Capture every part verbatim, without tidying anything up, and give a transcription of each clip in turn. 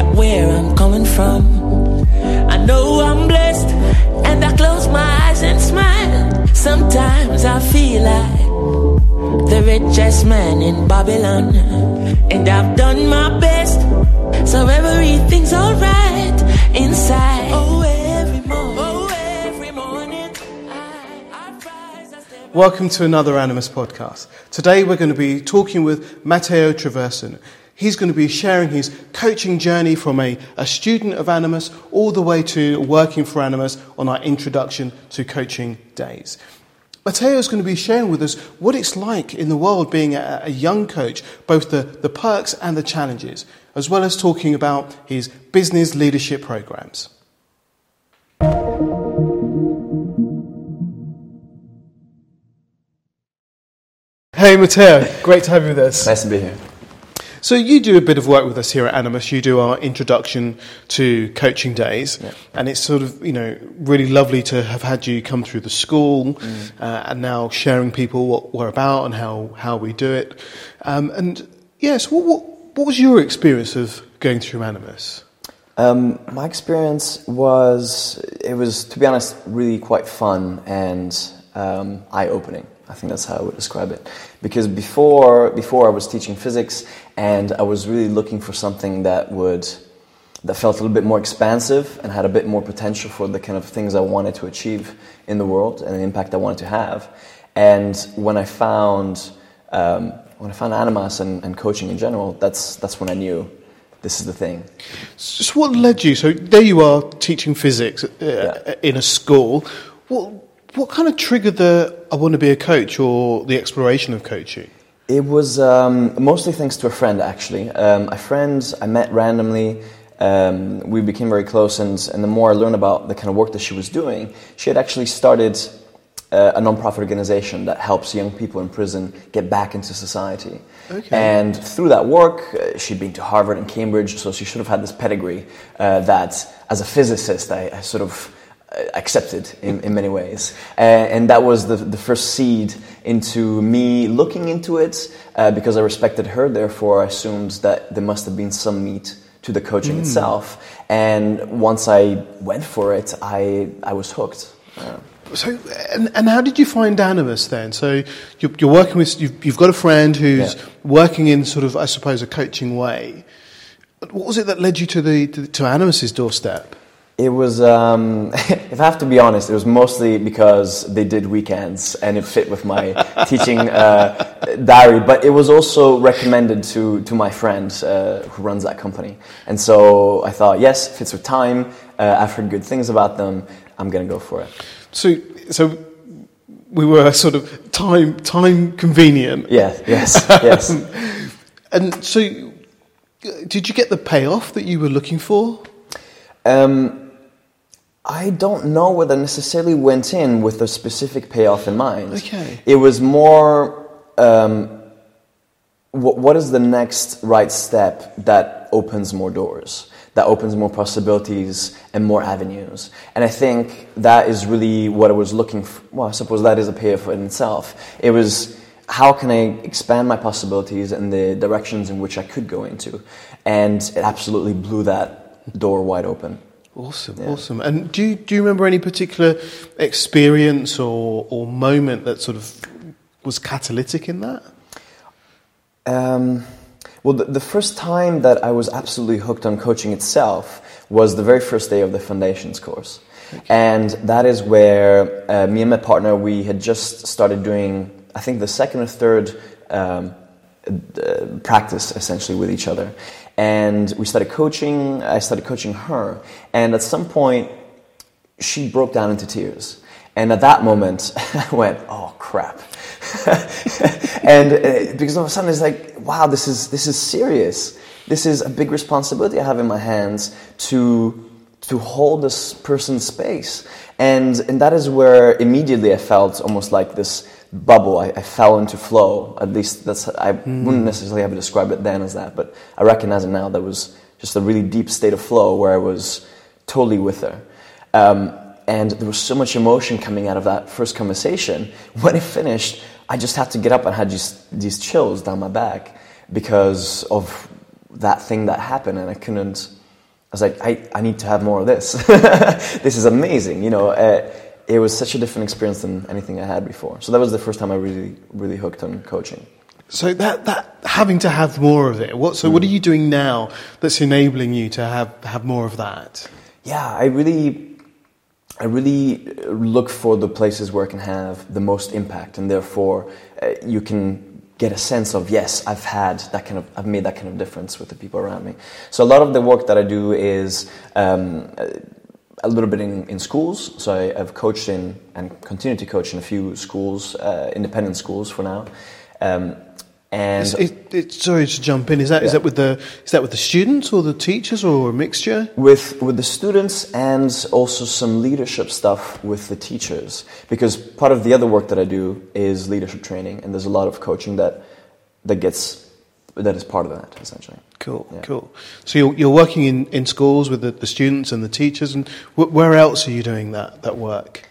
at where I'm coming from. I know I'm blessed, and I close my eyes and smile. Sometimes I feel like the richest man in Babylon, and I've done my best, so everything's alright inside. Oh, every morning, oh, every morning I, I rise, I step. Welcome to another Animus podcast. Today we're going to be talking with Matteo Traverson. He's going to be sharing his coaching journey from a, a student of Animus all the way to working for Animus on our introduction to coaching days. Matteo is going to be sharing with us what it's like in the world being a, a young coach, both the, the perks and the challenges, as well as talking about his business leadership programs. Hey Matteo, great to have you with us. Nice to be here. So you do a bit of work with us here at Animus. You do our introduction to coaching days, yeah. And it's sort of, you know, really lovely to have had you come through the school mm. uh, and now sharing people what we're about and how, how we do it. Um, and yes, what, what what was your experience of going through Animus? Um, my experience was, it was, to be honest, really quite fun and um, eye-opening. I think that's how I would describe it. Because before before I was teaching physics, and I was really looking for something that would that felt a little bit more expansive and had a bit more potential for the kind of things I wanted to achieve in the world and the impact I wanted to have. And when I found um, when I found Animus and, and coaching in general, that's that's when I knew this is the thing. So what led you? So there you are teaching physics uh, yeah. in a school. What What kind of triggered the I want to be a coach or the exploration of coaching? It was um, mostly thanks to a friend, actually. Um, a friend I met randomly. Um, we became very close, and, and the more I learned about the kind of work that she was doing, she had actually started uh, a non-profit organization that helps young people in prison get back into society. Okay. And through that work, uh, she'd been to Harvard and Cambridge, so she should have had this pedigree uh, that, as a physicist, I, I sort of accepted in, in many ways. Uh, and that was the, the first seed into me looking into it, uh, because I respected her, therefore I assumed that there must have been some meat to the coaching mm. itself. And once I went for it, I I was hooked. Uh, so, and, and how did you find Animus then? So you're, you're working with, you've, you've got a friend who's yeah. working in sort of, I suppose, a coaching way. What was it that led you to the to, to Animus's doorstep? It was, um, if I have to be honest, it was mostly because they did weekends and it fit with my teaching uh, diary. But it was also recommended to, to my friend uh, who runs that company. And so I thought, yes, it fits with time. Uh, I've heard good things about them. I'm going to go for it. So, so we were sort of time time convenient. Yeah, yes, yes. And so did you get the payoff that you were looking for? Um, I don't know whether I necessarily went in with a specific payoff in mind. Okay. It was more, um, what, what is the next right step that opens more doors, that opens more possibilities and more avenues? And I think that is really what I was looking for. Well, I suppose that is a payoff in itself. It was, how can I expand my possibilities and the directions in which I could go into? And it absolutely blew that door wide open. Awesome, yeah. awesome. And do you, do you remember any particular experience or, or moment that sort of was catalytic in that? Um, well, the, the first time that I was absolutely hooked on coaching itself was the very first day of the Foundations course. Okay. And that is where uh, me and my partner, we had just started doing, I think, the second or third um, uh, practice, essentially, with each other. And we started coaching, I started coaching her, and at some point, she broke down into tears. And at that moment, I went, oh crap. and uh, because all of a sudden it's like, wow, this is this is serious. This is a big responsibility I have in my hands to to hold this person's space. And and that is where immediately I felt almost like this bubble. I, I fell into flow. At least that's I mm. wouldn't necessarily have described it then as that, but I recognize it now. That was just a really deep state of flow where I was totally with her. Um, and there was so much emotion coming out of that first conversation. When it finished, I just had to get up and had these, these chills down my back because of that thing that happened, and I couldn't was like, I, I need to have more of this. This is amazing, you know. Uh, it was such a different experience than anything I had before. So that was the first time I really, really hooked on coaching. So that, that having to have more of it, what, so mm. what are you doing now that's enabling you to have, have more of that? Yeah, I really, I really look for the places where I can have the most impact, and therefore uh, you can get a sense of, yes, I've had that kind of, I've made that kind of difference with the people around me. So a lot of the work that I do is um, a little bit in, in schools. So I, I've coached in and continue to coach in a few schools, uh, independent schools for now. Um, And it, it, sorry to jump in. Is that yeah. is that with the is that with the students or the teachers or a mixture? With with the students and also some leadership stuff with the teachers, because part of the other work that I do is leadership training, and there's a lot of coaching that that gets that is part of that essentially. Cool, yeah. cool. So you're you're working in, in schools with the, the students and the teachers, and wh- where else are you doing that that work?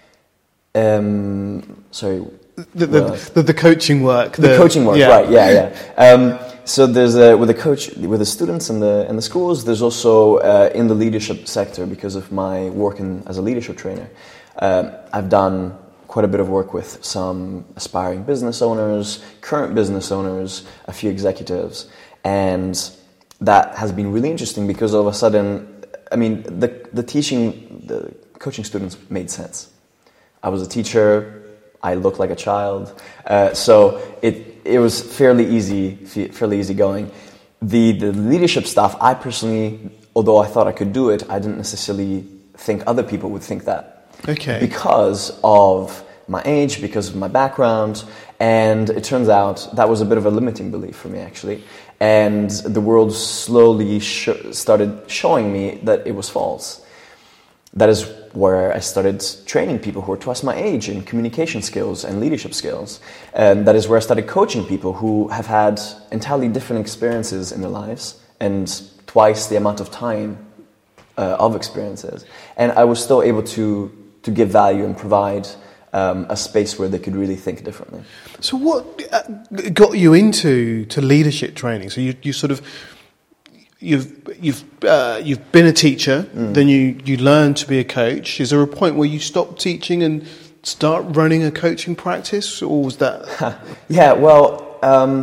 Um, sorry. The the, the the coaching work. The, the coaching work, yeah. right? Yeah, yeah. Um, so there's a, with the coach, with the students and the and the schools. There's also uh, in the leadership sector, because of my work in, as a leadership trainer. Uh, I've done quite a bit of work with some aspiring business owners, current business owners, a few executives, and that has been really interesting because all of a sudden, I mean, the the teaching, the coaching students made sense. I was a teacher. I look like a child, uh, so it it was fairly easy, fairly easy going. The the leadership stuff, I personally, although I thought I could do it, I didn't necessarily think other people would think that. Okay. Because of my age, because of my background, and it turns out that was a bit of a limiting belief for me actually. And the world slowly sh- started showing me that it was false. That is where I started training people who are twice my age in communication skills and leadership skills. And that is where I started coaching people who have had entirely different experiences in their lives and twice the amount of time uh, of experiences. And I was still able to, to give value and provide um, a space where they could really think differently. So what got you into to leadership training? So you, you sort of... You've you've uh, you've been a teacher, mm. then you, you learn to be a coach. Is there a point where you stop teaching and start running a coaching practice, or was that? Yeah, well, um,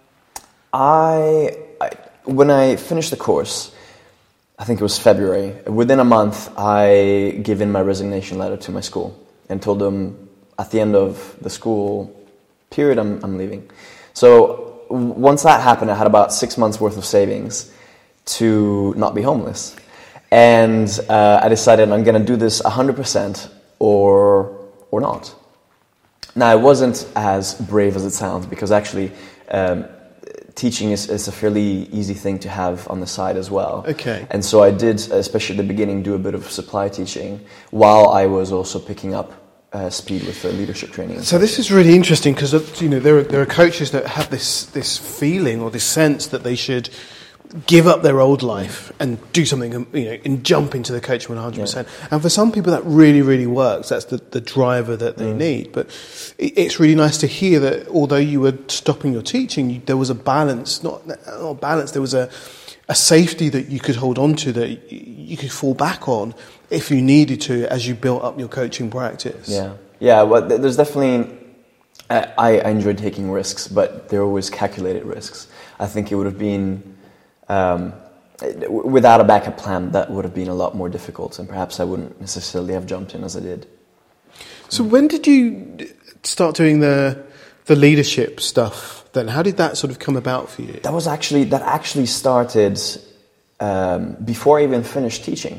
I, I when I finished the course, I think it was February. Within a month, I gave in my resignation letter to my school and told them at the end of the school period, I'm I'm leaving. So once that happened, I had about six months worth of savings to not be homeless. And uh, I decided I'm going to do this one hundred percent or or not. Now, it wasn't as brave as it sounds, because actually um, teaching is, is a fairly easy thing to have on the side as well. Okay. And so I did, especially at the beginning, do a bit of supply teaching while I was also picking up uh, speed with the leadership training. So this is really interesting, because you know there are, there are coaches that have this this feeling or this sense that they should give up their old life and do something, you know, and jump into the coaching one hundred percent. Yeah. And for some people that really, really works. That's the, the driver that they mm. need. But it, it's really nice to hear that although you were stopping your teaching, you, there was a balance, not, not balance, there was a, a safety that you could hold on to, that you could fall back on if you needed to as you built up your coaching practice. Yeah, yeah. Well, there's definitely, I, I enjoyed taking risks, but they're always calculated risks. I think it would have been, Um, without a backup plan, that would have been a lot more difficult, and perhaps I wouldn't necessarily have jumped in as I did. So when did you start doing the the leadership stuff then? How did that sort of come about for you? That was actually, that actually started um, before I even finished teaching.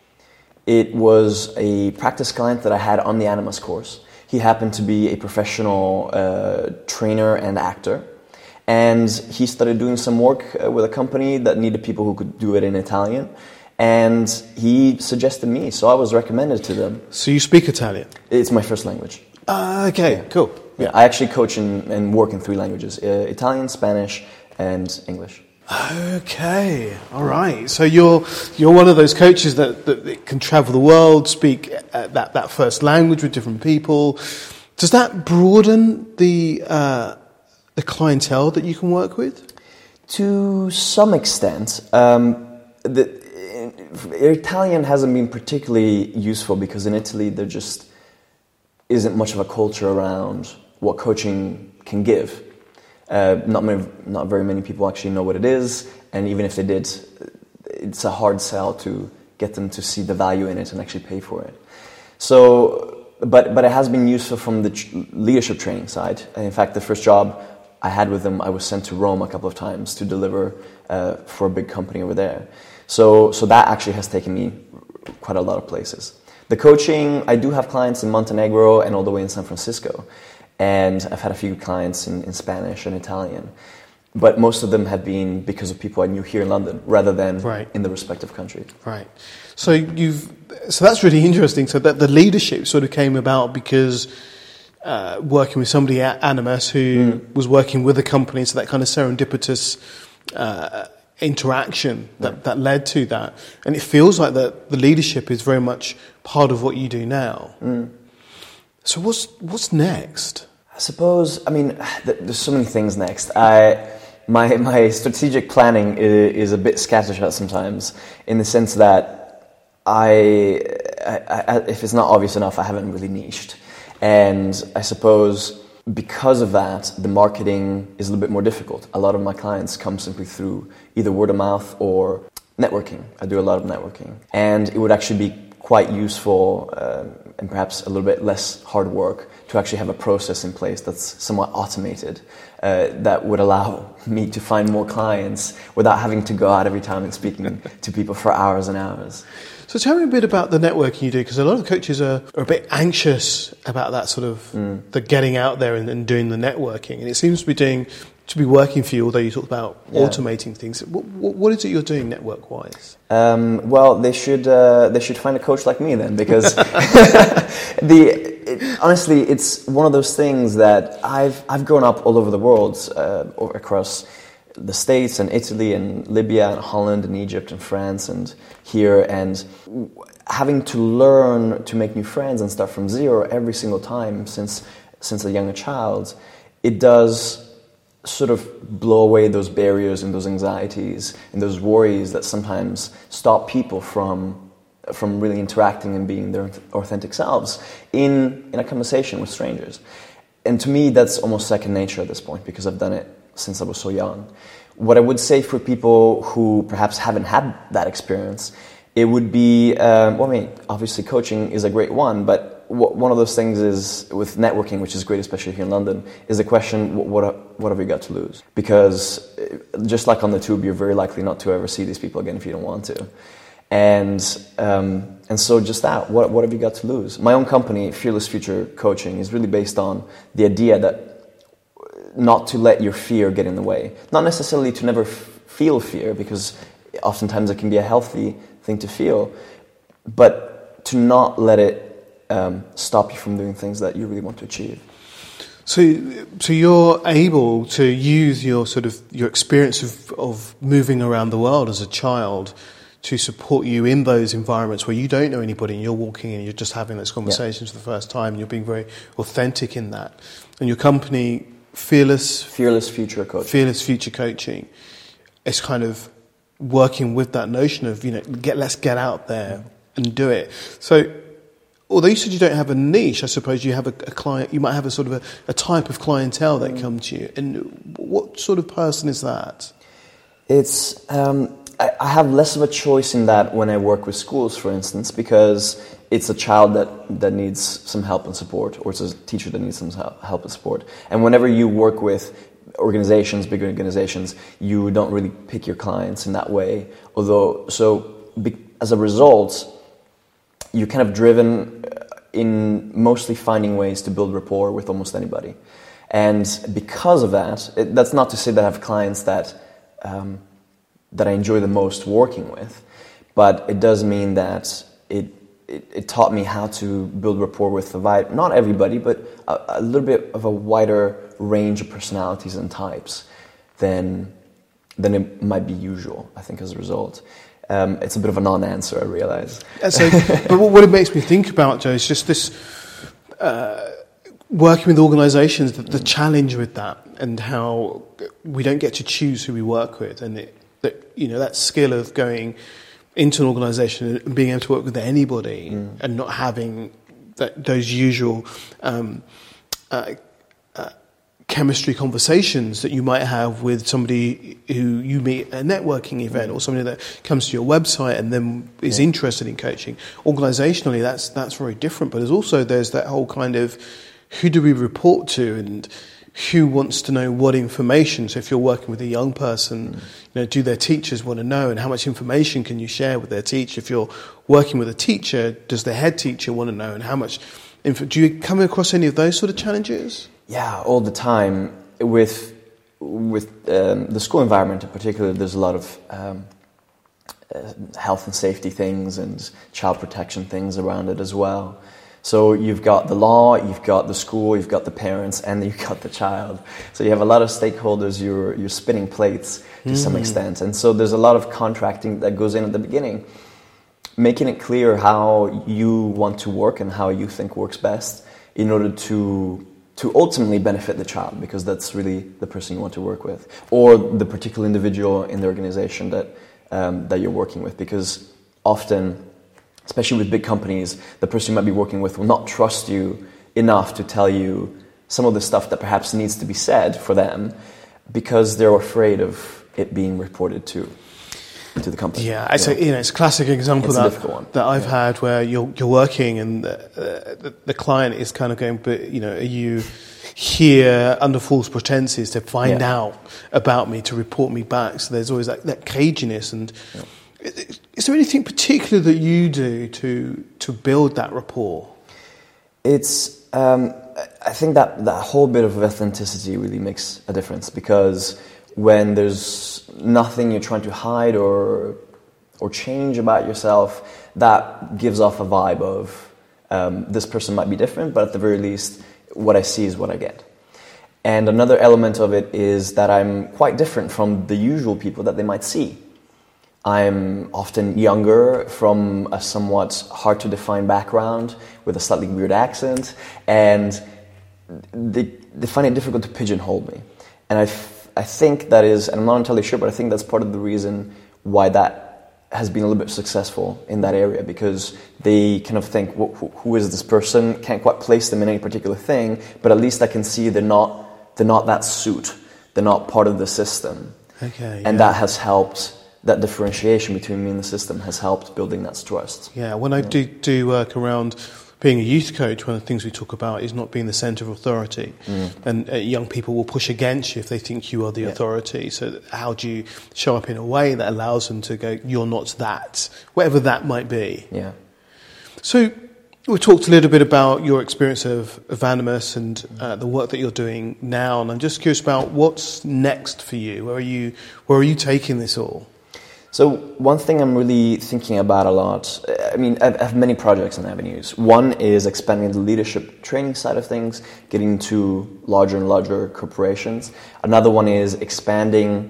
It was a practice client that I had on the Animus course. He happened to be a professional uh, trainer and actor. And he started doing some work uh, with a company that needed people who could do it in Italian. And he suggested me, so I was recommended to them. So you speak Italian? It's my first language. Uh, okay, yeah. Cool. Yeah, I actually coach and, and work in three languages, uh, Italian, Spanish, and English. Okay, all right. So you're you're one of those coaches that, that, that can travel the world, speak uh, that, that first language with different people. Does that broaden the... Uh, the clientele that you can work with? To some extent. Um, the, Italian hasn't been particularly useful because in Italy there just isn't much of a culture around what coaching can give. Uh, not many, not very many people actually know what it is, and even if they did, it's a hard sell to get them to see the value in it and actually pay for it. So, but but it has been useful from the tr- leadership training side. In fact, the first job I had with them, I was sent to Rome a couple of times to deliver uh, for a big company over there. So so that actually has taken me quite a lot of places. The coaching, I do have clients in Montenegro and all the way in San Francisco. And I've had a few clients in, in Spanish and Italian. But most of them have been because of people I knew here in London rather than right. in the respective country. Right. So you've so that's really interesting. So that the leadership sort of came about because uh, working with somebody at Animas who mm. was working with a company, so that kind of serendipitous uh, interaction that, yeah. that led to that. And it feels like that the leadership is very much part of what you do now. Mm. So what's what's next? I suppose, I mean, there's so many things next. I, my my strategic planning is, is a bit scattershot sometimes, in the sense that I, I, I, if it's not obvious enough, I haven't really niched. And I suppose because of that, the marketing is a little bit more difficult. A lot of my clients come simply through either word of mouth or networking. I do a lot of networking. And it would actually be quite useful uh, and perhaps a little bit less hard work to actually have a process in place that's somewhat automated uh, that would allow me to find more clients without having to go out every time and speaking to people for hours and hours. So tell me a bit about the networking you do, because a lot of coaches are, are a bit anxious about that sort of mm. the getting out there and, and doing the networking, and it seems to be doing to be working for you. Although you talked about yeah. automating things, what, what is it you're doing network wise? Um, well, they should uh, they should find a coach like me then, because the it, honestly, it's one of those things that I've I've grown up all over the world, uh, across the States and Italy and Libya and Holland and Egypt and France and here, and having to learn to make new friends and start from zero every single time since since a younger child, it does sort of blow away those barriers and those anxieties and those worries that sometimes stop people from from really interacting and being their authentic selves in in a conversation with strangers. And to me, that's almost second nature at this point, because I've done it since I was so young. What I would say for people who perhaps haven't had that experience, it would be, um, well, I mean, obviously coaching is a great one, but w- one of those things is, with networking, which is great, especially here in London, is the question, what, what, what have you got to lose? Because just like on the tube, you're very likely not to ever see these people again if you don't want to. And um, and so just that, what, what have you got to lose? My own company, Fearless Future Coaching, is really based on the idea that not to let your fear get in the way. Not necessarily to never f- feel fear, because oftentimes it can be a healthy thing to feel, but to not let it um, stop you from doing things that you really want to achieve. So, so you're able to use your sort of your experience of, of moving around the world as a child to support you in those environments where you don't know anybody and you're walking in and you're just having those conversations yeah. for the first time, and you're being very authentic in that. And your company, Fearless... Fearless Future Coaching. Fearless Future Coaching. It's kind of working with that notion of, you know, get let's get out there and do it. So, although you said you don't have a niche, I suppose you have a, a client, you might have a sort of a, a type of clientele that mm. come to you. And what sort of person is that? It's... Um, I, I have less of a choice in that when I work with schools, for instance, because it's a child that, that needs some help and support, or it's a teacher that needs some help and support. And whenever you work with organizations, big organizations, you don't really pick your clients in that way. Although, so be, as a result, you're kind of driven in mostly finding ways to build rapport with almost anybody. And because of that, it, that's not to say that I have clients that um, that I enjoy the most working with, but it does mean that it It, it taught me how to build rapport with a wide, not everybody, but a, a little bit of a wider range of personalities and types than than it might be usual, I think, as a result. Um, it's a bit of a non-answer, I realize. So, but what it makes me think about, Joe, is just this uh, working with organisations, the, the challenge with that, and how we don't get to choose who we work with, and it, that, you know, that skill of going into an organisation and being able to work with anybody mm. and not having that, those usual um, uh, uh, chemistry conversations that you might have with somebody who you meet at a networking event mm. or somebody that comes to your website and then is yeah. interested in coaching. Organisationally, that's that's very different. But there's also there's that whole kind of who do we report to and who wants to know what information. So if you're working with a young person, mm. you know, do their teachers want to know, and how much information can you share with their teacher? If you're working with a teacher, does the head teacher want to know, and how much info? Do you come across any of those sort of challenges? Yeah, all the time. With with um, the school environment in particular, there's a lot of um, uh, health and safety things and child protection things around it as well. So you've got the law, you've got the school, you've got the parents, and you've got the child. So you have a lot of stakeholders. You're you're spinning plates to mm. some extent, and so there's a lot of contracting that goes in at the beginning, making it clear how you want to work and how you think works best in order to to ultimately benefit the child, because that's really the person you want to work with, or the particular individual in the organization that um, that you're working with, because often, especially with big companies, the person you might be working with will not trust you enough to tell you some of the stuff that perhaps needs to be said for them, because they're afraid of it being reported to to the company. Yeah, it's, you know? a, you know, it's a classic example it's that, that I've yeah. had where you're you're working and the, uh, the, the client is kind of going, but you know, are you here under false pretenses to find yeah. out about me, to report me back? So there's always that, that caginess. And yeah. is there anything particular that you do to to build that rapport? It's um, I think that that whole bit of authenticity really makes a difference, because when there's nothing you're trying to hide or or change about yourself, that gives off a vibe of um, this person might be different, but at the very least, what I see is what I get. And another element of it is that I'm quite different from the usual people that they might see. I'm often younger, from a somewhat hard-to-define background, with a slightly weird accent, and they, they find it difficult to pigeonhole me. And I I think that is, and I'm not entirely sure, but I think that's part of the reason why that has been a little bit successful in that area, because they kind of think, who, who is this person? Can't quite place them in any particular thing, but at least I can see they're not they're not that suit. They're not part of the system. Okay. And yeah. that has helped, that differentiation between me and the system has helped building that trust. Yeah, when I yeah. do, do work around being a youth coach, one of the things we talk about is not being the centre of authority. Mm. And uh, young people will push against you if they think you are the yeah. authority. So how do you show up in a way that allows them to go, you're not that, whatever that might be? Yeah. So we talked a little bit about your experience of, of Animus and uh, the work that you're doing now. And I'm just curious about what's next for you. Where are you, where are you taking this all? So one thing I'm really thinking about a lot, I mean, I have many projects and avenues. One is expanding the leadership training side of things, getting to larger and larger corporations. Another one is expanding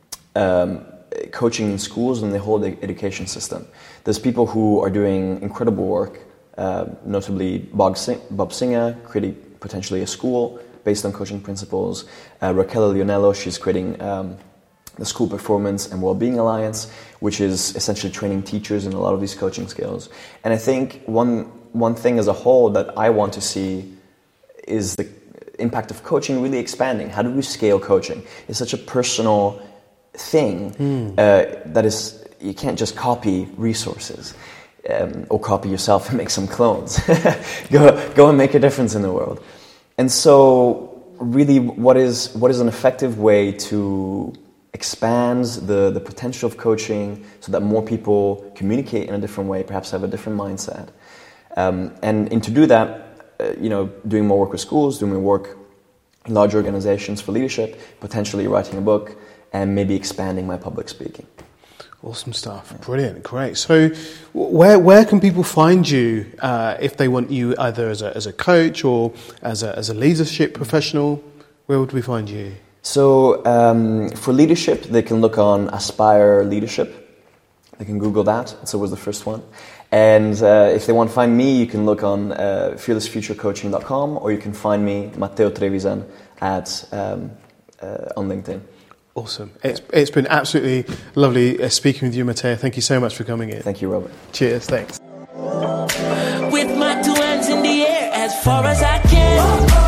um, coaching in schools and the whole education system. There's people who are doing incredible work, uh, notably Bob, Sing- Bob Singer, creating potentially a school based on coaching principles. Uh, Raquel Lionello, she's creating Um, the School Performance and Wellbeing Alliance, which is essentially training teachers in a lot of these coaching skills. And I think one one thing as a whole that I want to see is the impact of coaching really expanding. How do we scale coaching? It's such a personal thing mm. uh, that is, you can't just copy resources um, or copy yourself and make some clones. go go and make a difference in the world. And so really what is what is an effective way to expands the, the potential of coaching so that more people communicate in a different way, perhaps have a different mindset. Um, and, and to do that, uh, you know, doing more work with schools, doing more work in large organizations for leadership, potentially writing a book, and maybe expanding my public speaking. Awesome stuff. Yeah. Brilliant. Great. So where where can people find you uh, if they want you either as a, as a coach or as a, as a leadership professional? Where would we find you? So um, for leadership, they can look on Aspire Leadership. They can Google that. It's always the first one. And uh, if they want to find me, you can look on uh, fearless future coaching dot com, or you can find me, Matteo Trevisan, at um, uh, on LinkedIn. Awesome. It's, it's been absolutely lovely uh, speaking with you, Matteo. Thank you so much for coming in. Thank you, Robert. Cheers. Thanks. With my two hands in the air as far as I can.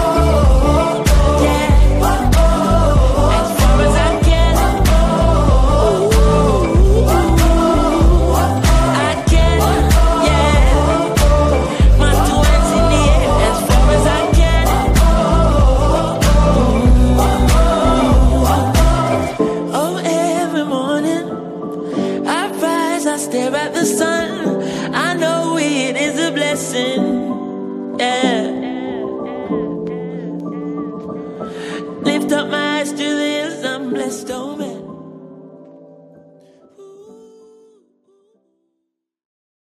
Yeah. As far as I can. I can. Yeah. My two hands in the air as far as I can. Oh, every morning I rise, I stare at the sun. I know it is a blessing. Yeah.